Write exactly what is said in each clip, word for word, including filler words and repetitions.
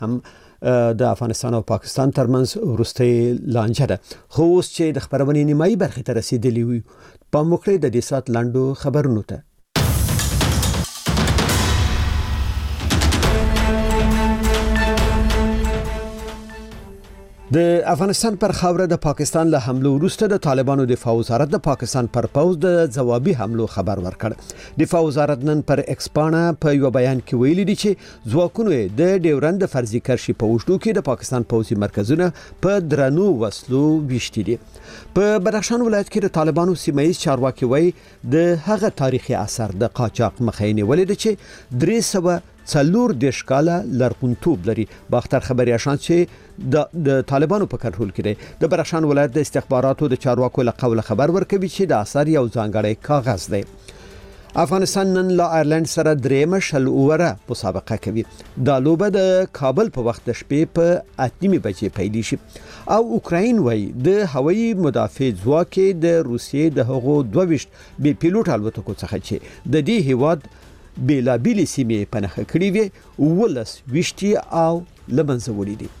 هم د افغانستان او پاکستان ترمنځ وروستۍ لانجه ده. خو اوس چې د خبرونې نیمایي برخې ته رسیدلی وي، پام وکړئ د دې سات لاندو خبرونو ته. د افغانستان پر خاوره د پاکستان له حملو وروسته د طالبانو دفاع وزارت د پاکستان پر پوز د ځوابي حملو خبر ورکړ. دفاع وزارت نن پر ایکس پاڼه په یو بیان کې ویلي دي چې ځواکونو د ډیورند فرضي کرښې په اوږدو کې د پاکستان پوځي مرکزونه په درنو وسلو ویشتي دي. په بدخشان ولایت کې د طالبانو سیمایي چارواکي وایي د هغه تاریخي اثر د قاچاق مخه نیولې ده چې درې سوه څلور دیرش کاله لرغونتوب لري. باختر خبري آشان چې د د طالبانو په کنټرول کې دی. د بدخشان ولایت د استخباراتو د چارواکو له قوله خبر ورکوي چې د اثر یو ځانګړی کاغذ دی. افغانستان نن له آیرلند سره درېمه شل اووره مسابقه کوي. دا لوبه د کابل په وخت د شپې په اتنیمې بجې پیل شي. او اوکراین وایي د هوایي مدافع ځواک د روسیې د هغو دوه ویشت بې پیلوټ الوتکو څخه چې د دې هیواد بیلا بیلی سیمې پنهخه کړې وي ولس ویشتي او لمنځه وړي دي.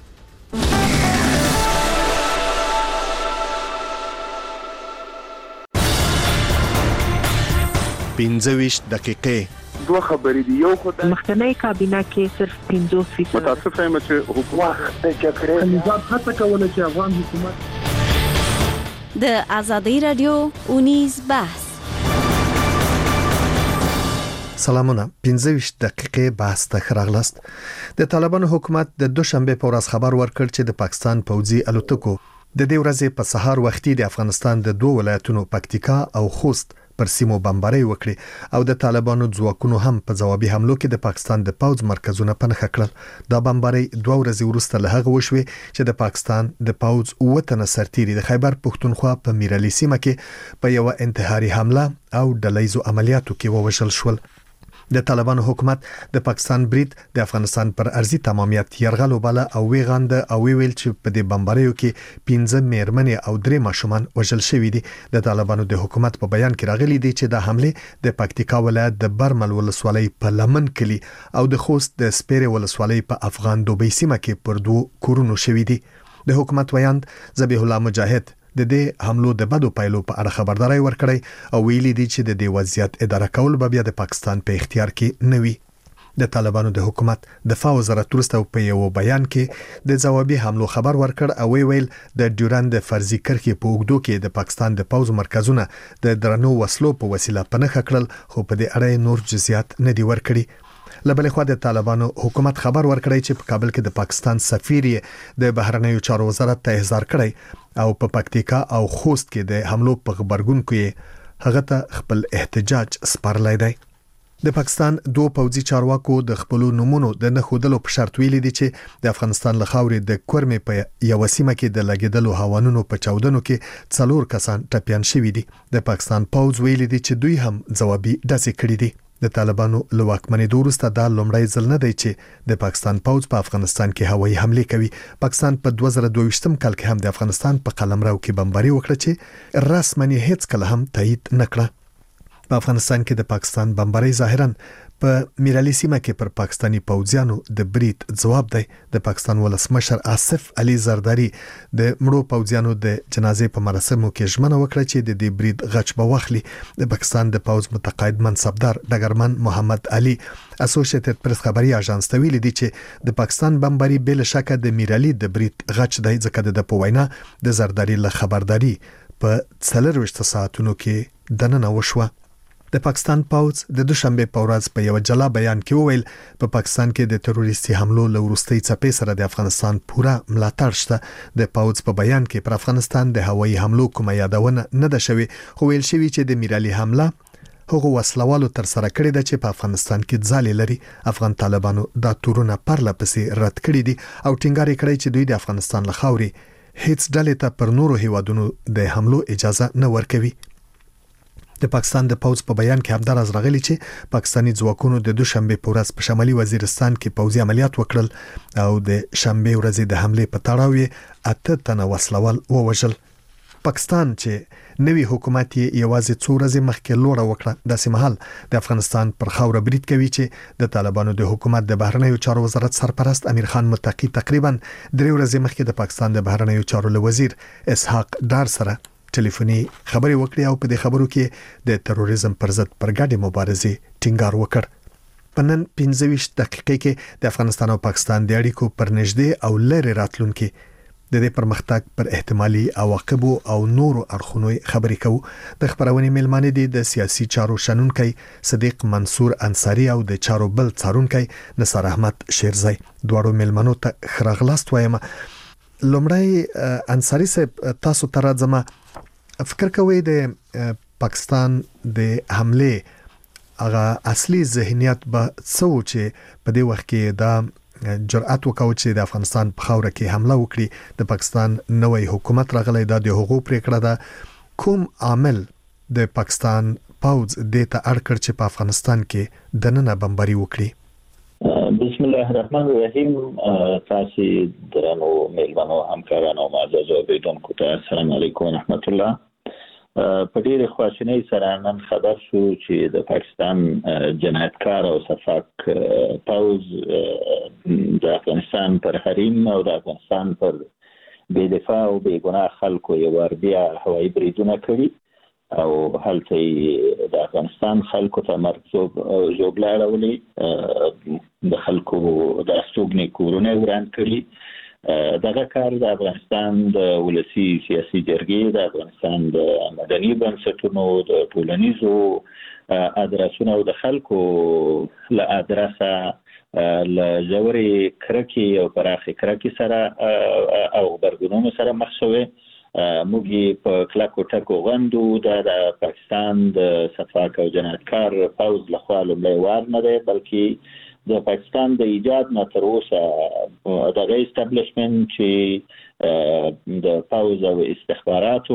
پنځه ویشت دقیقې دوه خبرې دي. یو خدای مخکنی کابینه کې صرف پنځوس فیصد متاسف یم چې حکومت د جګړې نظام هڅه کوله چې افغان حکومت د ازادي رادیو اونیز بحث. سلامونه. پنځه ویشت دقیقې بحث ته خراغلاست. د طالبانو حکومت د دوشنبه په ورځ خبر ورکړ چې د پاکستان پوځي الوتکو د دې ورځې په سهار وختي د افغانستان د دوه ولایتونو پکتیکا او خوست پر سیمو بمباري وکړي او د طالبانو ځواکونو هم په ځوابي حملو کې د پاکستان د پوځ مرکزونه پنهخه کړل. دا بمباري دوه ورځې وروسته له هغه وشوي چې د پاکستان د پوځ وطن سرتیري د خیبر پښتونخوا په میرعلي سیمه کې په یو انتحاري حمله او ډلهیزو عملیاتو کې ووژل شول. د طالبانو حکومت د پاکستان برید د افغانستان پر ارضي تمامیت يرغل وباله او ویغاند او ویل چې په دې بمباریو کې پنځه میرمنې او درې ماشومان وژل شوي دي. د طالبانو د حکومت په بیان کې راغلي دي چې د حمله د پکتیکا ولایت د برمل ولسوالۍ په لمن کلی او د خوست د سپیره ولسوالۍ په افغان دوبۍ سیمه کې پر دوه کورونو شوي دي. د حکومت ویاند ذبیح الله مجاهد د دې حملو د بدو پایلو په اړه خبرداري ورکړی او ویلي دي چې د دې وضعیت اداره کول به بیا د پاکستان په اختیار کې نه وي. د طالبانو د حکومت دفاع وزارت وروسته په یو بیان کې د ځوابي حملو خبر ورکړ او ویل د ډیورند فرضي کرښې په اوږدو کې د پاکستان د پوځ مرکزونه د درنو وسلو په وسیله پنهخه کړل، خو په دې اړه نور جزئیات نه دي ورکړي. لبلې خو د طالبانو حکومت خبر ورکړی چې په کابل کې د پاکستان سفیر د بهرنیو چارو وزارت ته احضار کړی او په پکتیکا او خوست کې د حملو په خبرګون کې هغه ته خپل احتجاج سپارلی دی. د پاکستان دوه پوځي چارواکو د خپل نمونو د نه خودلو په شرط ویلي دي چې د افغانستان له خاورې د کورمې په یو سیمه کې د لګیدلو هوانونو په چاودنو کې څلور کسان ټپيان شوي دي. د پاکستان پوځ ویلي دي چې دوی هم ځوابي ډزې کړې دي. د طالبانو له واکمنۍ وروسته دا لومړی ځل نه دی چې د پاکستان پوځ په افغانستان کې هوایي حمله کوي. پاکستان په دوه زره دوه ویشتم کال کې هم د افغانستان په قلمرو کې بمباري وکړه چې رسماً هیڅ کله هم تایید نه کړه. په افغانستان کې د پاکستان بمباري ظاهراً په میرعلي سیمه کې پر پاکستاني پوځیانو د برید ځواب دی. د پاکستان ولسمشر آصف علي زرداری د مړو پوځیانو د جنازې په مراسمو کې ژمنه وکړه چې د دې برید غچ به واخلي. د پاکستان د پوځ متقاعد منصبدار ډګرمن محمد علي اسوسییټډ پریس خبري اژانس ته ویلي دي چې د پاکستان بمباري بل شک د میرعلي د برید غچ دی، ځکه د په وینا د زرداری له خبرداري په څلور ویشت ساعتونو کې دننه وشوه. د پاکستان پوځ د دوشنبه په ورځ په یو جلا بیان کې وویل په پاکستان کې د تروریستي حملو له وروستۍ څپې سره د افغانستان پوره ملاتړ شته. د پوځ په بیان کې پر افغانستان د هوایي حملو کومه یادونه نه ده شوې، خو ویل شوی چې د میرعلي حمله هغه وسلوالو تر سره کړی ده چې په افغانستان کې ځالې لري. افغان طالبانو دا تورونه پرله پسې رد کړي دي او ټینګار کړی چې دوی د افغانستان له خاورې هیڅ ډلې ته پر نورو هیوادونو د حملو اجازه نه ورکوي. د پاکستان د پوځ په بیان کې همدار از راغلی چې پاکستاني ځواکونو د دوشنبه په ورځ په شمالي وزیرستان کې پوځي عملیات وکړل او د شنبه ورځې د حمله په تړاو اته تنه وسلوال ووژل. پاکستان چې نوی حکومت یوازې څو ورځې مخکې لوړه وکړه. داسې مهال د افغانستان پر خاوره برید کوي چې د طالبانو د حکومت د بهرنیو چارو وزارت سرپرست امیر خان متقی تقریبا درې ورځې مخکې د پاکستان د بهرنیو چارو وزیر اسحاق ډار سره ټلیفوني خبري وکړې او په دې خبرو کې د تروریزم پر ضد پر ګډه مبارزه ټینګار وکړ. په نن پنځه ویشت دقیقې کې د افغانستان او پاکستان د اړیکو پر نږدې او لرې راتلونکو د دې پرمختګ پر احتمالي عواقب او نورو اړخونو خبرې کوو. د خبرونې ملمانه دي د سیاسي چارو شنونکي صدیق منصور انصاری او د چارو بل څارونکي نثار احمد شیرزی. دواړو ملمنو ته خراغلاست وایم. لومړی انصاری صاحب تاسو ته راځم، فکر کوئ د پاکستان د حمله هغه اصلي ذهنیت به څه و چې په دې وخت کې دا جرأت وکاو چې د افغانستان په خاوره کې حمله وکړي؟ د پاکستان نوې حکومت راغلی دا د حقوق پریکړه ده. کوم عامل د پاکستان پوز د ته اړ کړ چې په افغانستان کې د نن بمباري وکړي؟ بسم الله الرحمن الرحیم. تاسو درنو میلمنو همکارانو معزز اوریدونکو ته السلام علیکم ورحمت الله. په ډیره خواشینۍ سره نن خبر شو چې د پاکستان جنایتکار او صفاک پوز د افغانستان پر حریم او د افغانستان پر بې دفاع او بې ګناه خلکو یو ور بیا هوایي بریدونه کړي او هلته د افغانستان خلکو ته مرګ ژوبله اړولې، د خلکو د استوګنې کورونه وران کړي. دغه کار د افغانستان د ولسی سیاسي جرګې، د افغانستان د مدني بنسټونو، د ټولنیزو ادرسونو او د خلکو له ادرسه له ژورې کرکې او پراخې کرکې سره او غبرګونونو سره مخ شوې. موږ په کلکو ټکو غندو د پاکستان د صفاک او جنایتکار پوز لخوا لومړی وار نه دی، بلکې د پاکستان د ایجاد نه تر اوسه دغه اسټابلیشمنت چې د پوز او استخباراتو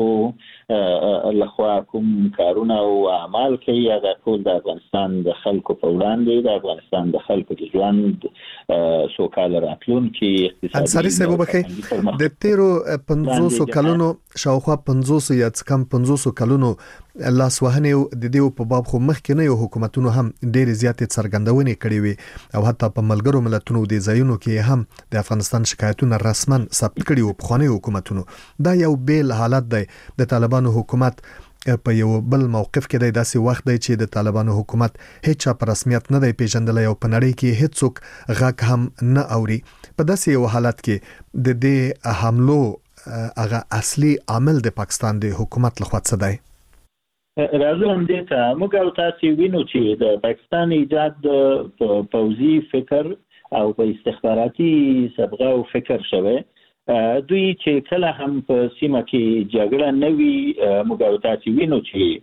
لخوا کوم کارونه او اعمال کوي، هغه ټول د افغانستان د خلکو په وړاندې د افغانستان د خلکو د ژوند سوکاله راتلونکي اقتصادي انصاری صاحب وبخښئ، د تیرو پنځوسو کلونو شاوخوا پنځوس یا کم پنځوس کلونو لاس وهنې د دیو په باب خو مخکې نه یو حکومتونو هم ډېر زیاتې څرګندونې کړې وي او حتی په ملګرو ملتونو د ځایونو کې هم د افغانستان شکایتونه رسما ثبت کړي وو پخواني حکومتونو. دا یو بیل حالت دی. د طالبانو حکومت په یو بل موقف کې دی، داسې وخت دی چې د طالبانو حکومت هیڅ په رسمیت نه دی پیژندل او په نړۍ کې هیڅوک غږ هم نه اوري. په داسې یو حالت کې د دې حملو هغه اصلي عامل د پاکستان د حکومت لخوا څه دی؟ راځو هم دې ته موږ او تاسو وینو چې د پاکستان ایجاد د پوځي فکر او په استخباراتي سبغه او فکر شوه. دوی چې کله هم په سیمه کې جګړه نه وي، موږ او تاسو وینو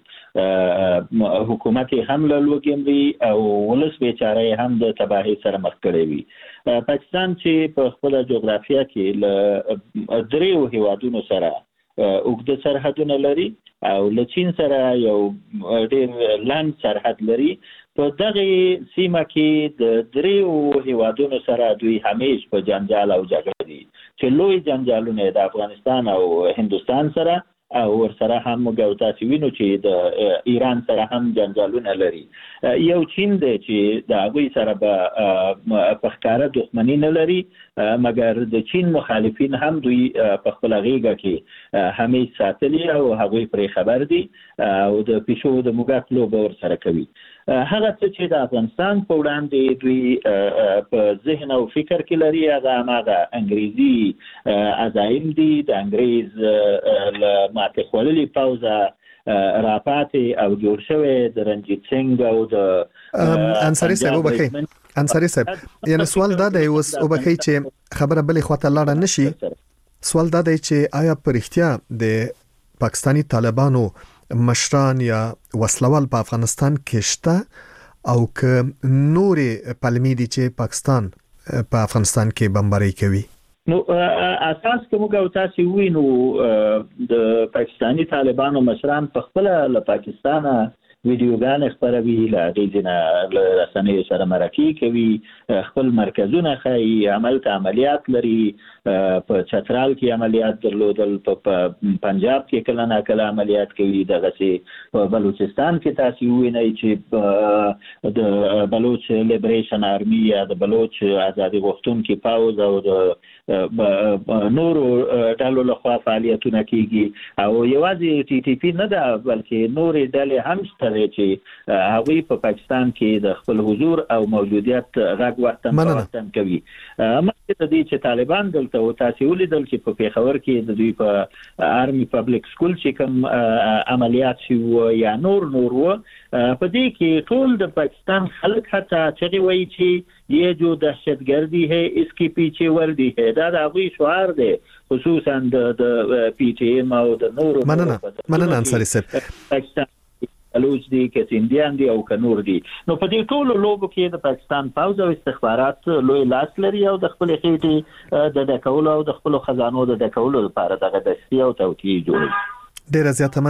چې حکومت هم له لوګي او ولس بیچاره هم د تباہي سره مخ کړی وي. پاکستان چې په خپل جغرافیه کې له دریو هیوادونو سره اوږده سرحدونه لري او له چین سره یو ډېر لاند سرحد لري، په دغه سیمه کې د دریو هیوادونو سره دوی همیش په جنجال او جګړه دي چې لوی جنجالونه د افغانستان او هندوستان سره او ورسره هم موږ او تاسو وینو چې د ایران سره هم جنجالونه لري. یو چین دی چې د هغوی سره به په ښکاره دښمني نه لري، مګر د چین مخالفین هم دوی په خپله غېږه کې همیش ساتلي او هغوی پرې خبر دي او د پیشو د موږک لوبه ورسره کوي. هغه څه چې د افغانستان په وړاندې دوی په ذهن او فکر کې لري هغه هماغه انګریزي عزایم دي، د انګریز له ماتې خوړلي پوځه راپاتې او جوړ شوی د رنجیت سنګ او د انصاری صاحب وبخښئ انصاری صاحب یعنی سوال دا دی اوس وبخښئ چې خبره بلې خواته لاړه نشي. سوال دا دی چې آیا په رښتیا د پاکستانی طالبانو مشران یا وسلوال په افغانستان کې شته او که نورې پلمې دي چې پاکستان په افغانستان کې بمباري کوي؟ نو اساس که موږ او تاسو وینو د پاکستانی طالبانو مشران په خپل له پاکستانه ویډیوګان خبروي لا غیزنه رسنۍ سره مرکه کوي خپل مرکزونه خي عمل ته عملیات لري په چترال کې عملیات درلودل په پنجاب کې کله نه کله عملیات کوي دغه سي په بلوچستان کې تاسو وینئ چې د بلوچ لیبریشن آرمي یا د بلوچ آزادي غوښتونکو پاوز او د نورو ډلو لخوا فعالیتونه کیږي او یوازې ټي ټي پی نه ده بلکې نورې ډلې هم شته چې هغوی په پاکستان کې د خپل حضور او موجودیت غږ ورتن کوي. مخکې د دې چې طالبان دلته او تاسو ولیدل چې په پیښور کې د دوی په آرمي پبلک سکول چې کوم عملیات شو یا نور نور و په دې کې ټول د پاکستان خلک حتی چې وایي چې یہ جو دہشتگردی ہے اس کی پیچھے وردی ہے دا د هغوی شعار دی خصوصا د پی ټی ایم او د نورو مننه مننه انصاری صاحب پاکستان بلوچ دي که سندیان دي او که نور دي نو په دې ټولو لوبو کې د پاکستان پوځ او استخبارات لوی لاس لري او د خپل خېټې د ډکولو او د خپل خزانو د ډکولو لپاره دغه دستي او توطیه جوړوي. ډیره زیاته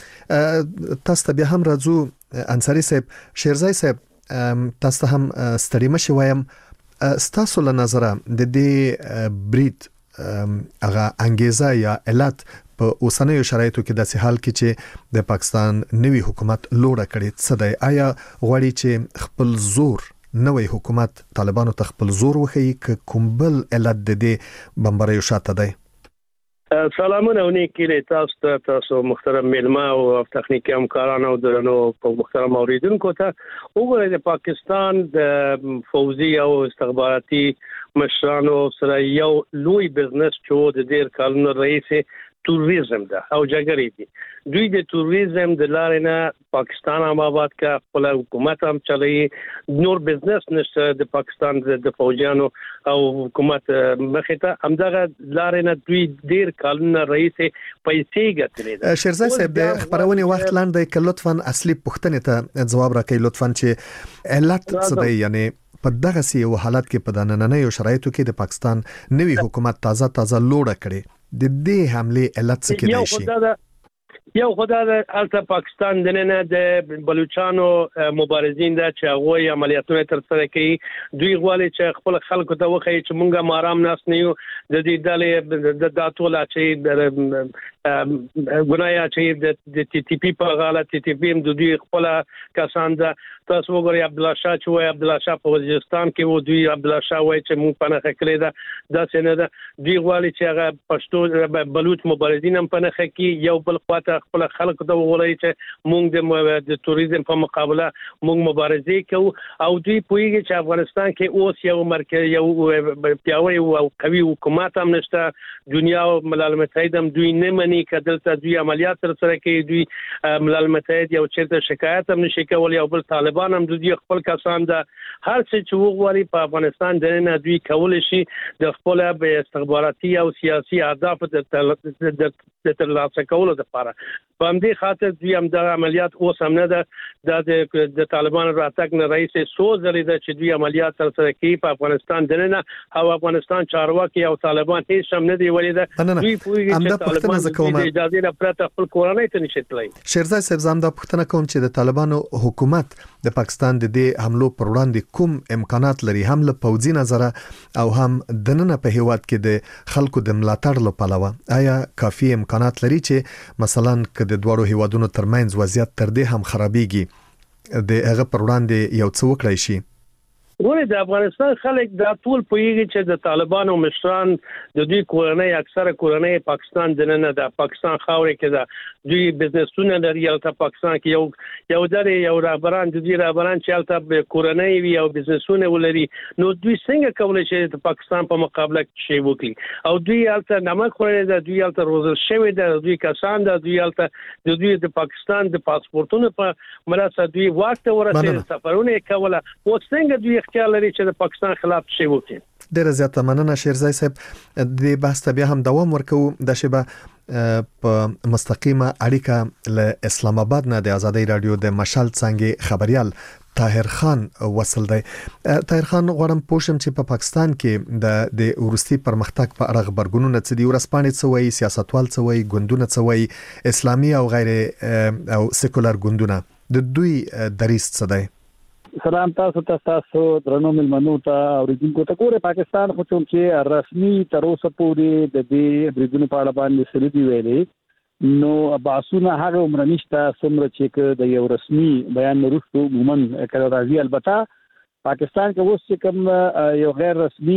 مننه. تاسو ته بیا هم راځو انصاری صاحب. شیرزای صاحب تاسو هم ستړي مشي وایم ستاسو له نظره د دې برید هغه انګیزه یا علت په اوسنیو شرایطو کې د سهال کې چې د پاکستان نوی حکومت لوړه کړي څه دی؟ آیا غواړي چې خپل زور نوی حکومت طالبانو ته خپل زور وښيي که کوم بل علت د دې بمباریو شاته دی؟ سلامونه ونیکي له تاسو ته تاسو محترم میلمه او تخنیکی همکاران او درنو محترم اوریدونکو ته وګورئ د پاکستان د فوزي او استخباراتي مشرانو سره یو لوی بزنس چې د ډیر کلونو رئیس توریزم ده او جګړې دي دوی د توریزم د لارې نه پاکستان هم آباد کا خپل حکومت هم چلوي نور بزنس نشته د پاکستان د فوجانو او حکومت مخې ته همدغه لارې نه دوی ډیر کلونه رئیس پیسې ګټلې. شیرزای صاحب د خبرونه وخت لاندې ک لطفا اصلي پوښتنه ته جواب راکړئ لطفا چې علت څه دی یعنی په دغه سی او حالت کې په دنننیو شرایطو کې د پاکستان نوی حکومت تازه تازه لوړه کړي د دې حمله علت څه کې دی شي؟ یو خدای د الته پاکستان د نه د بلوچستانو مبارزین د چاغوي عملیاتونه تر سره کوي دوی غواړي چې خپل خلکو ته وخی چې مونږه مارام ناس نه یو د دې ډلې د داتولا چې ګنایا چې د ټي ټي پی په غاله ټي ټي پی هم د دوی خپل کسان ده تاسو وګورئ عبد الله شاه چې وای عبد الله شاه په وزیرستان کې وو دوی عبد الله شاه وای چې مونږ پنه خکلې ده دا څنګه ده دوی غواړي چې هغه پښتو بلوچ مبارزین هم پنه خکې یو بل خواته خپل خلکو ته وغوړي چې مونږ د توریزم په مقابله مونږ مبارزه کوو او دوی پوهیږي چې افغانستان کې اوس یو مرکز یو پیاوړی او قوي حکومت هم نشته دنیا او ملل متحد هم دوی نه مني کدلته دوی عملیات تر سره کوي دوی ملل متحد یو چیرته شکایت هم نشي کولای او بل طالبان هم دوی خپل کسان ده هر څه چې وغواړي په افغانستان د نه دوی کول شي د خپل به استخباراتي او سیاسي اهداف د ترلاسه کولو لپاره په همدې خاطر دوی هم د عملیات اوس هم نه ده د طالبان راتګ نه رئیس سوزري ده چې دوی عملیات تر سره کوي په افغانستان د نه او افغانستان چارواکي او طالبان هیڅ هم نه دی ولیده دوی پوهیږي چې طالبان د اجازه نه پرته خپل کورنۍ ته نشي تللی. شیرزای صاحب زم دا پوښتنه کوم چې د طالبانو حکومت د پاکستان د دې حملو پر وړاندې کوم امکانات لري هم له پوځي نظر او هم د نن په هیواد کې د خلکو د ملاتړ لپاره آیا کافي امکانات لري چې مثلا ک د دوړو هیوادونو ترمنځ وضعیت تر دې هم خرابېږي د هغه پر وړاندې یو څه وکړای شي؟ ګوره د افغانستان خلک دا ټول پوهیږي چې د طالبانو مشران د دوی کورنۍ اکثره کورنۍ پاکستان د نه د پاکستان خاورې کې ده دوی بزنسونه لري او ته پاکستان کې یو یو درې یو رهبران د دوی رهبران چې البته کورنۍ وي او بزنسونه ولري نو دوی څنګه کولای شي د پاکستان په مقابله کې شی وکړي او دوی البته نمک خوري ده دوی البته روزل شوی ده دوی کسان ده دوی البته د دوی د پاکستان د پاسپورتونو په مرسته دوی واکته ورسېږي سفرونه کوله او څنګه دوی اختیار لري چې د پاکستان خلاف شی وکړي. ډیره زیاته مننه شیرزای صاحب د بحث ته بیا هم دوام ورکو د شبه په مستقیمه اړیکه له اسلام آباد نه د ازادي رادیو د مشال څنګه خبريال طاهر خان وصل دی. طاهر خان غواړم پوښتم چې په پاکستان کې د د ورستي پرمختګ په اړه خبرګونونه څه دي ورسپانې څه وایي سیاستوال څه وایي ګوندونه څه وایي اسلامي او غیر او سیکولر ګوندونه د دوی دریځ څه دی؟ سلام تاسو ته تاسو درنو ملمنو ته اوریدونکو ته ګوره پاکستان خو چې رسمي تر اوسه پورې د دې بریدونو په اړه باندې سړي ویلي نو باسونه هغه عمر نشته څومره چې د یو رسمي بیان وروسته عموما کله راځي. البته پاکستان کې اوس چې کوم یو غیر رسمي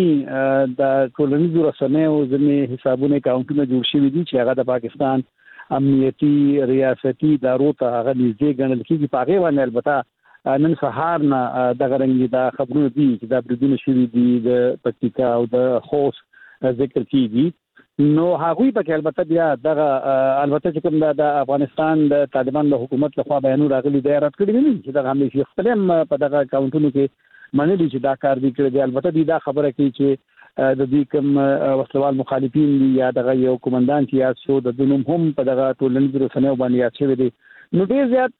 د ټولنیزو رسنیو ځینې حسابونه اکاونټونه جوړ شوي دي چې هغه د پاکستان امنیتي ریاستي ادارو ته هغه نږدې ګڼل کېږي. په هغې باندې البته نن سهار نه دغه رنګي دا خبرونه دي چې دا بریدونه شوي دي د پکتیکا او د خوست ذکر کیږي. نو هغوی په البته بیا دغه البته چې کوم د افغانستان د طالبان د حکومت لخوا بیانونه راغلي دی رد کړي نه چې دغه هم شي خپل په دغه اکاونټونو کې منلي چې دا کار دی کړی دی. البته دی دا خبره کوي چې د دې کوم وسلوال مخالفین یا دغه یو کمانډانت یا شو د دنوم هم په دغه ټولنیزو رسنیو باندې یاد شوی دی. نو ډیر زیات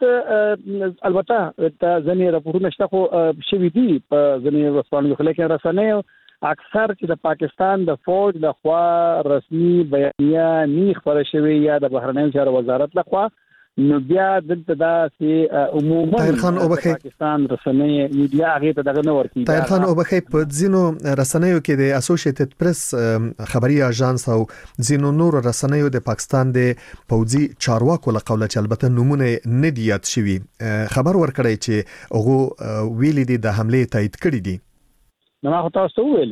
البته ته ځنې راپورونه شته خو شوي دي په ځنې وسپانو خلک رسنیو اکثر چې د پاکستان د فوج د خوا رسمي بیانیه نه خبره شوی یا د بهرنیو چارو وزارت لخوا نو بیا دلته دا چې عموما طاهر خان اوبخي پاکستان رسنۍ میډیا هغه ته دغه نه ورتي. طاهر خان اوبخي په ځینو رسنیو کې د اسوسییټډ پریس خبري اژانس او ځینو نور رسنیو د پاکستان د پوځي چارواکو له قوله چې البته نمونه نه دي یاد شوي خبر ورکړی چې هغه ویلي دي د حمله تایید کړی دي. نو ما تاسو ویل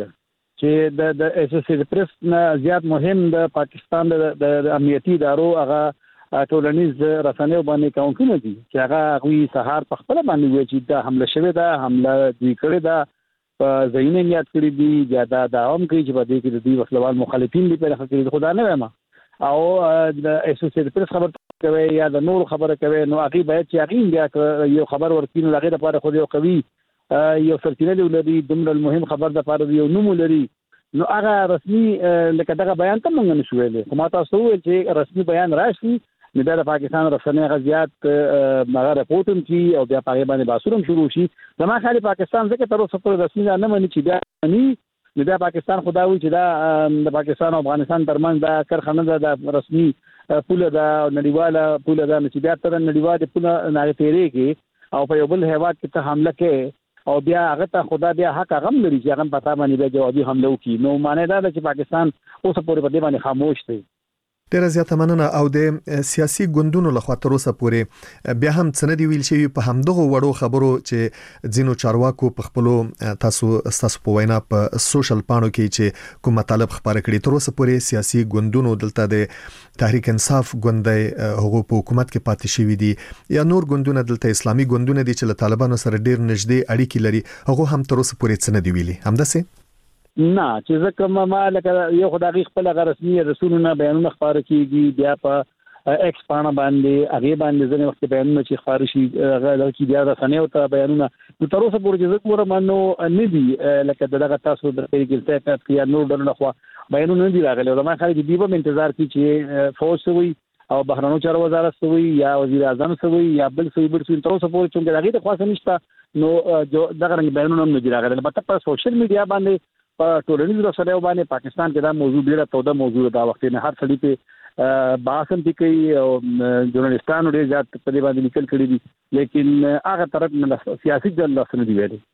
چې د د اسوسییټډ پریس نه زیات مهم د پاکستان د امنیتي ادارو هغه ټولنیز رسنیو باندې اکاونټونه دي چې هغه غوي سهار په خپل باندې وی چې دا حمله شوه دا حمله دوی کړی دا په ځینې یاد کړی دي یا دا داوم کوي چې په دې کې د دې وسلوال مخالفین دي په حقیقت خدا نه وایم او د اسوسییټډ پریس خبر کوي یا د نور خبره کوي نو هغه باید چې هغه بیا یو خبر ورکینو هغه لپاره خو یو قوي یو سرچینه لري دومره مهم خبر د لپاره یو نوم لري نو هغه رسمي لکه دغه بیان ته مونږ نشو ویلې. خو ما تاسو ویل چې رسمي بیان راشي نو د پاکستان رسنۍ غزيات مغه رپورټم کی او بیا پاره باندې باسورم شروع شي. زما خالي پاکستان ځکه تر اوسه پورې رسمي نه مانی چې بیا ني نو د پاکستان خداوي چې دا د پاکستان او افغانستان ترمنځ دا کارخانه د رسمي پوله دا نړیواله پوله دا چې بیا تر نړیواله پوله نه تیریږي او په یو بل هیواد کې ته حمله کې او بیا هغه ته خدا بیا حق غم لري چې هغه پتا باندې به جوابي حمله وکړي. نو معنی دا چې پاکستان اوس پورې په دې باندې خاموش دی. ډیره زیاته مننه. او د سیاسي ګوندونو لخوا تر اوسه پورې بیا هم څه نه دی ویل شوی په همدغه وړو خبرو چې ځینو چارواکو په خپل تاسو تاسو په وینا په سوشل پاڼو کې چې کوم مطالب خبره کړي تر اوسه پورې سیاسي ګوندونو دلته د تحریک انصاف ګوندي هغه په حکومت کې پاتې شوی دي یا نور ګوندونه دلته اسلامي ګوندونه دي چې له طالبانو سره ډیر نږدې اړیکې لري هغه هم تر اوسه پورې څه نه دی ویلي همداسې نه چې ځکه ما لکه یو خدای خپل رسمي رسولونه بیانونه خبره کیږي بیا په ایکس پاڼه باندې هغه باندې ځنه وخت بیانونه چې خبري شي هغه چې بیا رسنیو ته بیانونه نو تر اوسه پورې چې کومه مانو نه دي لکه دغه تاسو د پیګل ته یا نور ډول خو بیانونه نه دي راغلي او ما خالي دې په انتظار کې چې فوج سوي او بهرنیو چارو وزارت سوي یا وزیر اعظم سوي یا بل سوي بل سوي تر اوسه پورې چې هغه ته خاصه نشته نو دغه رنګ بیانونه نه دي راغلي. البته په سوشل میډیا باندې په ټولنیزو رسنیو باندې پاکستان کې دا موضوع ډیره توده موضوع دا وخت نه هر څړي په باسم دي کوي او ژورنالستانو ډیر زیات په دې باندې لیکل کړي دي لیکن هغه طرف نه سیاسي ځل لاسنه دی ویلي.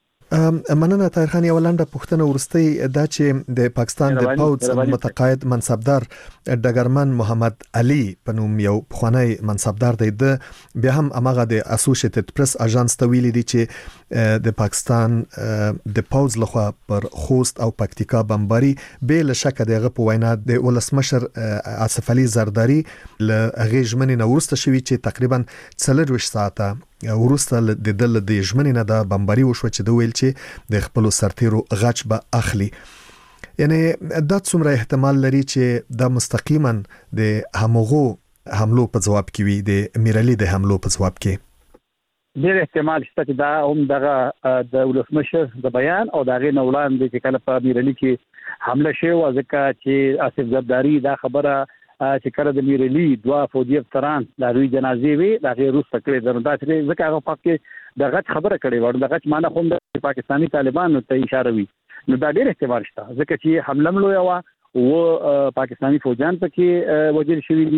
مننه طاهر خان. یو لنډه پوښتنه ورستي دا چې د پاکستان د پوځ متقاعد منصبدار ډګرمن محمد علي په نوم یو پخوانی منصبدار دی د بیا هم امغه د اسوسییټډ پریس اژانس ته ویلي دي چې د پاکستان د پوځ لخوا پر خوست او پکتیکا بمباري به له شک دغه په وینا د ولسمشر آصف علي زرداری له غیژمنې نورسته شوی چې تقریبا څلور ساعته ورسته د دل د ژمنې نه د بمباري وشو چې د ویل چې د خپل سرتیرو غچ به اخلي. یعنی دا څومره احتمال لري چې دا مستقیما د همغو حملو په جواب کې وي د میرالي د حملو په جواب کې؟ ډېر احتمال شته چې دا هم دغه د ولسمشر د بیان او دغه نولان د کله په میرالي کې حمله شوی او ځکه چې آصف زرداری دا خبره چې کړه د میرالي دوا فوجي افسران د روي جنازې وي د غیر روس تکړه درنده چې ځکه هغه پکې دغه خبره کړې و دغه معنی خو د پاکستاني طالبانو ته اشاره وي نو دا ډېر احتمال شته ځکه چې حمله ملو یو او پاکستاني فوجان پکې وجل شوی دي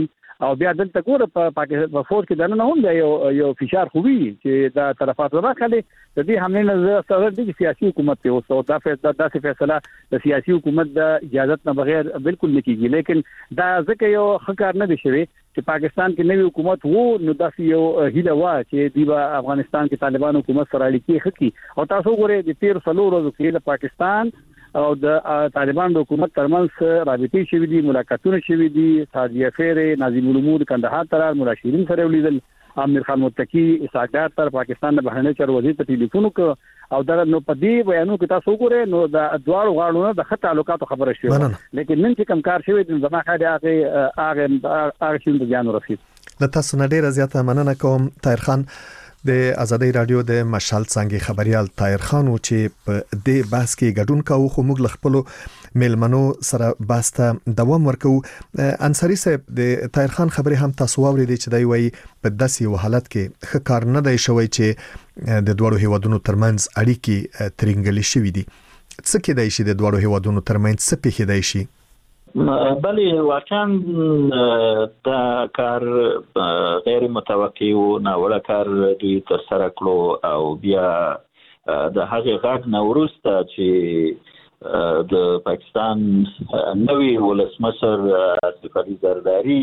او بیا دلته ګوره په پاکستان فوج کې دنه هم یو یو فشار خوي چې دا طرفات راخلي د دې حمله نه سره د سیاسي حکومت ته اوس او دا داسې فیصله د سیاسي حکومت د اجازه نه بغیر بالکل نه کیږي لیکن دا ځکه یو خکار نه دي شوی چې پاکستان کې نوی حکومت وو نو داسې یو هیله وا چې دی افغانستان کې طالبان حکومت سره اړیکې خکې او تاسو ګوره د تیر څلور ورځې کې د پاکستان او د طالبان د حکومت ترمنځ رابطې شوې دي ملاقاتونه شوې دي ساجي افیر ناظم الامور کندهار تر مراشدین سره ولیدل امیر خان متکی اساقدار تر پاکستان د بهرنی چارو وزیر ته ټلیفون وکړ او دا نو په دې بیانو کې تاسو ګوره نو د ادوار غاړو د خط تعلقاتو خبره شوه لیکن نن چې کم کار شوی د زما خاله هغه هغه هغه شین د ځان رسید د تاسو نه ډیره زیاته مننه کوم طاهر خان د آزادۍ رادیو د مشال څنګه خبريال طاهر خان او چې په دې بحث کې ګډون کاوه خو موږ خپل میلمنو سره باسته دوام ورکو انصاری صاحب د طاهر خان خبري هم تاسو واورید چې دی وایي په داسې حالت کې ښه کار نه دی شوی چې د دوړو هیوادونو ترمنځ اړیکې ترنګلې شوې دي څه کې دی چې د دوړو هیوادونو ترمنځ څه پیښ دی شي بله واقعا دا کار غیر متوقع او ناوړه کار دوی تر سره کړو او بیا د هغه غږ نه وروسته چې د پاکستان نوی ولسمشر آصف علي زرداری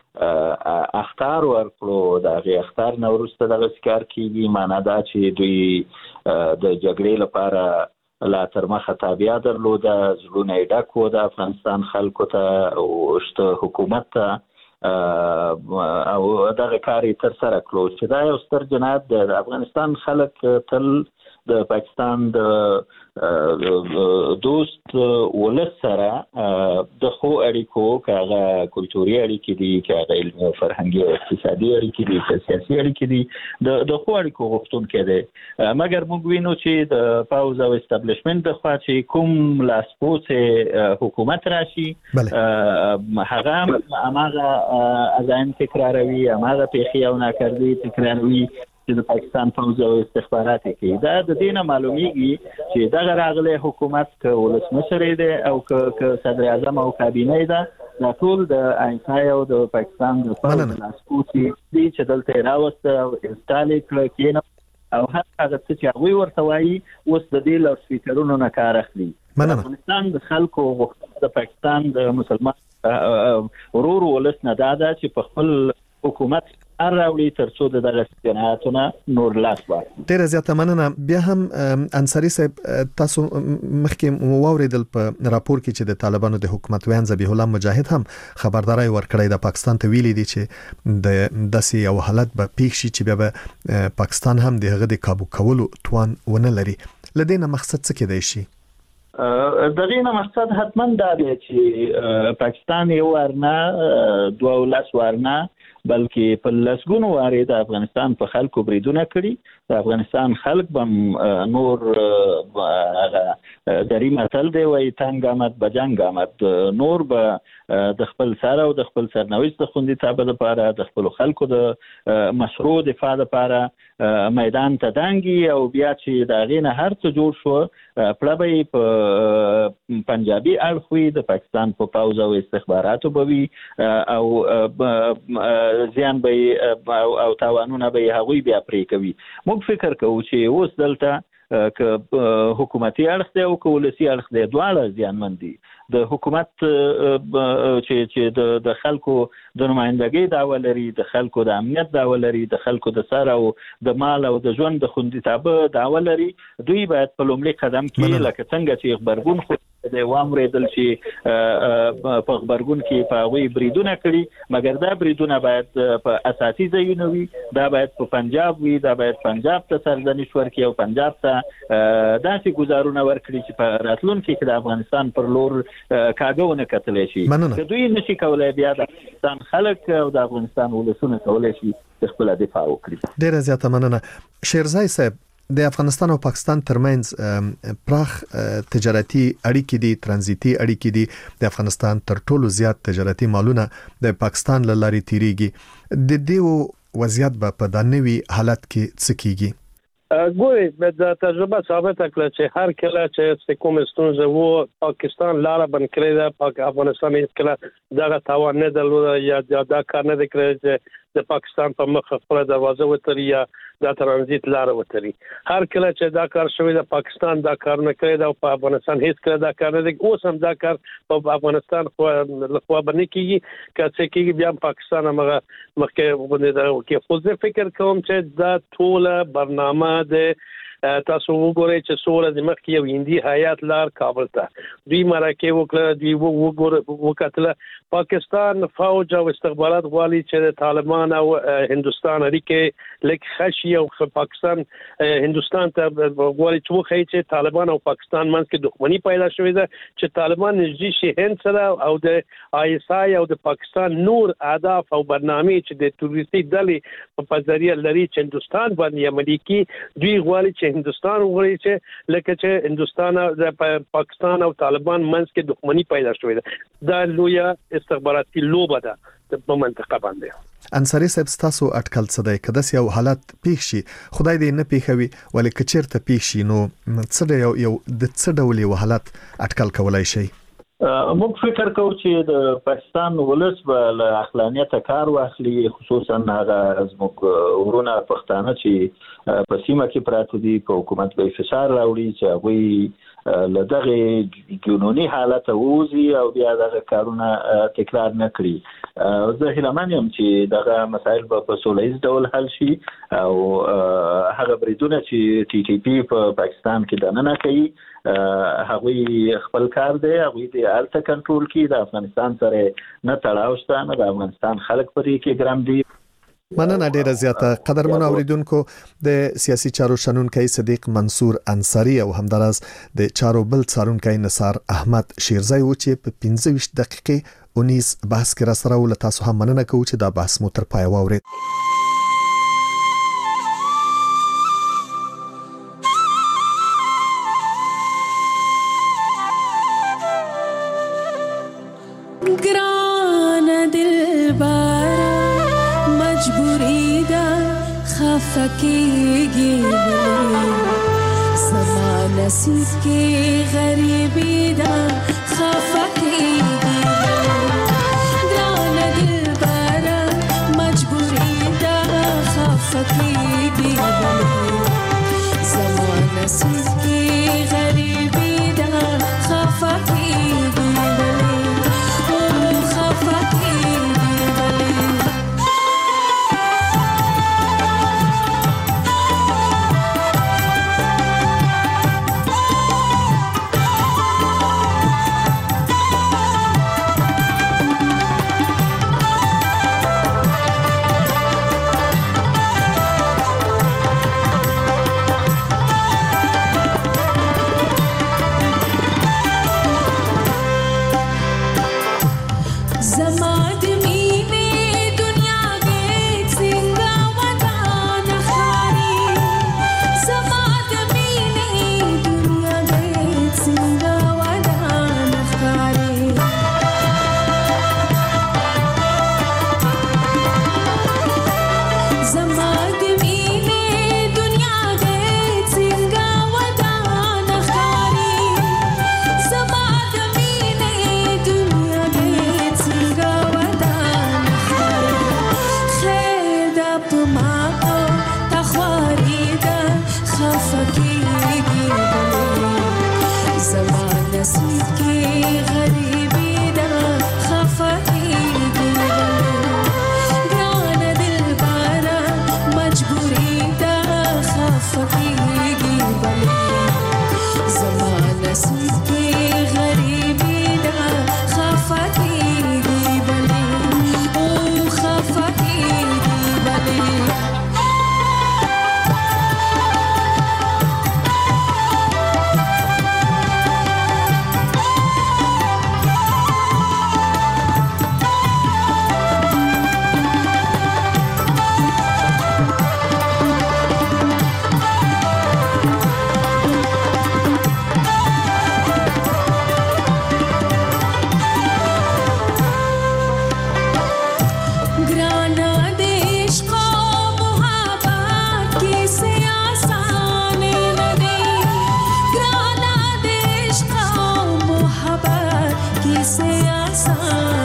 اختار ورکړو د هغه اختار نه وروسته دغه کار کیږي معنا دا چې دوی د جګړې لپاره لا تر مخه تابع درلوده زړونه یې ډک و د افغانستان خلکو ته او شته حکومت ته او دغه کار یې تر سره کړو چې دا یو ستر جنایت دی د افغانستان خلک تل د پاکستان د دوست ولس سره د خو اړیکو کاغه کلتوري اړیکې دي کاغه علمي او فرهنګي او اقتصادي اړیکې دي سیاسي اړیکې دي د د خو اړیکو غوښتونکي دي مګر موږ وینو چې د پاوز او استابلیشمنت د خوا چې کوم لاسپوڅ حکومت راشي هغه هغه ازایم تکراروي هغه پیښې او ناکردي تکراروي چې د پاکستان فوج او استخبارات کې دا د دینه معلومیږي چې دغه راغله حکومت ک ولسمشر دی او ک صدر اعظم او کابینه ده دا ټول د آینسای او د پاکستان د فوج لاسپوڅي دي چې دلته راوسته او انسټال کړي او هغه څه چې هغه ورته وایي اوس د دې لوډ سپیکرونو نه کار اخلي افغانستان د خلکو د پاکستان د مسلمان ورور ولس نه دا چې په خپل حکومت راوړي ترڅو د دغه جنایتونو نور لاس واخلي ډیره زیاته مننه بیا هم انصاری صاحب تاسو مخکې موریدل په راپور کې چې د طالبانو د حکومت وین ذبیح الله مجاهد هم خبرداري ورکړی د پاکستان ته ویلي دي چې د داسې یو حالت به پیښ شي چې به پاکستان هم د هغه د قابو کولو توان ونه لري لدينا مقصد څه کې دی شي دغه نه مقصد حتما دا دی چې پاکستان یو ورنه دوه ولس ورنه بلکې په لسګونو واره د افغانستان په خلکو بریدونه کړي د افغانستان خلک بم نور هغه دری متل دی وای تنګ آمد بجنګ آمد نور به د خپل سره او د خپل سرنوشت خوندي تابع لپاره د خپل خلکو د مشروع دفاع لپاره میدان ته دانګي او بیا چې دا غینه هر څه جوړ شو پړبې په پنجابي اړخوي د پاکستان په پاوز او استخباراتو بوي او زیان به او تاوانونه به هغوی بیا پرې کوي موږ فکر کوو چې اوس دلته ک حکومتي اړخ دی او ولسی اړخ دی دواړه زیانمن دي د حکومت چې چې د خلکو د نمائندګۍ دعوه لري د خلکو د امنیت دعوه لري د خلکو د سر او د مال او د ژوند د خوندیتابه دعوه لري دوی باید په لومړي قدم کې لکه څنګه چې خبرګون خو د وامریدل چې په خبرګون کې په وی بریدونه کړي مګر دا بریدونه باید په اساسي ځایونه وي دا باید په پنجاب وي دا باید پنجاب ته سرزنش ورکړي او پنجاب ته داسې گزارونه ورکړي چې په راتلونکي کې د افغانستان پر لور کاګونه کتلې شي که دوی نشي کولای بیا د افغانستان خلک او د افغانستان ولسونه کولای شي خپل دفاع وکړي ډیره زیاته مننه شیرزای صاحب د افغانستان او پاکستان ترمنځ پراخ تجارتي اړیکې دي ترانزیتي اړیکې دي د افغانستان تر ټولو زیات تجارتي مالونه د پاکستان له لارې تیریږي د دې وضعیت په دانوي حالت کې څه کیږي ګوري د تجربه ثابت کړه چې هر کله چې کوم ستونزه وو پاکستان لاره بند کړې ده پاک افغانستان هیڅ کله دا توان نه درلوده یا دا کار نه کړی چې د پاکستان په مخ خپل دروازه وتري یا د ترانزیت لاره وتري هر کله چې دا کار شوی د پاکستان دا کار نه کړی دا په افغانستان هیڅ کله دا کار نه کوي اوس هم دا کار په افغانستان خو لخوا باندې کیږي کله چې بیا پاکستان هغه مخکې باندې دا کې خو زه فکر کوم چې دا ټول برنامه د تاسو وګورئ چې سوره د مخ کې یو هندي هیات لار کابل ته دوی مرکه وکړه دوی وګور وکړه پاکستان فوج او استخبارات غواړي چې طالبان او هندستان اړیکې لکه خشي او پاکستان هندستان ته غواړي چې وخی چې طالبان او پاکستان منځ کې دښمنی پیدا شوې ده چې طالبان نږدې شي هند سره او د آی اس آی او د پاکستان نور اهداف او برنامه چې د تروریستي ډلې په ذریعہ لري چې هندستان باندې عملي کی دوی غواړي چې هندستان وغواړي چې لکه چې هندستان او پاکستان او طالبان منځ کې دښمنی پیدا شوې ده دا لویه استخباراتي لوبه ده په منطقه باندې انصاری صاحب تاسو اټکل څه دی کده یو حالت پیښ شي خدای دې نه پیښوي ولې کچیرته پیښ شي نو څه یو یو د څه ډول یو حالت اټکل کولای شي موږ فکر کوو چې د پاکستان ولس به له عقلانیت کار واخلي خصوصا هغه زموږ ورونه پښتانه چې په سیمه کې پراته دي په حکومت به فشار راوړي چې هغه له دغه جنوني حالت ووزي او بیا دغه کارونه تکرار نه کړي زه هیلمن یم چې دغه مسایل په سولهییز ډول حل شي او هغه بریدونه چې ټي ټي پی په پاکستان کې دننه کوي هغه خپل کار دی هغه د الته کنټرول کړي د افغانستان سره نه تړاو شته نه د افغانستان خلک پرې کې ګرام دي مننه ډیره زیاته قدرمن اوریدونکو د سیاسي چارو شنونکي صدیق منصور انصاری او همدارس د چارو بل څارونکي نثار احمد شیرزای و چې په پنځه ویشت دقیقې اونیس بحث کې را سره ول تاسو هم مننه کوم چې دا بحث مو تر پای واورید फकीगी समा नसीब के गरीबी दा खफकीगी ग्रान दिल बारा मजबूरी दा खफकीगी समा नसीब के गरीबी दा खफकीगी से आसान